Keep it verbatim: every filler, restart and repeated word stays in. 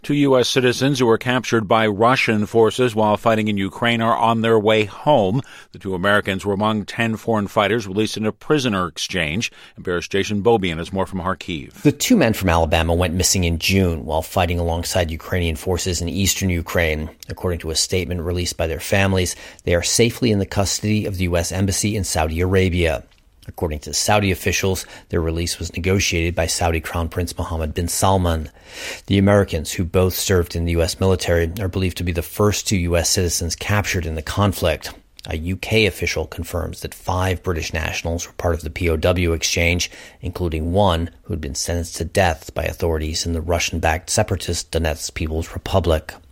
Two U S citizens who were captured by Russian forces while fighting in Ukraine are on their way home. The two Americans were among ten foreign fighters released in a prisoner exchange. N P R's Jason Beaubien has more from Kharkiv. The two men from Alabama went missing in June while fighting alongside Ukrainian forces in eastern Ukraine. According to a statement released by their families, they are safely in the custody of the U S Embassy in Saudi Arabia. According to Saudi officials, their release was negotiated by Saudi Crown Prince Mohammed bin Salman. The Americans, who both served in the U S military, are believed to be the first two U S citizens captured in the conflict. A U K official confirms that five British nationals were part of the P O W exchange, including one who had been sentenced to death by authorities in the Russian-backed separatist Donetsk People's Republic.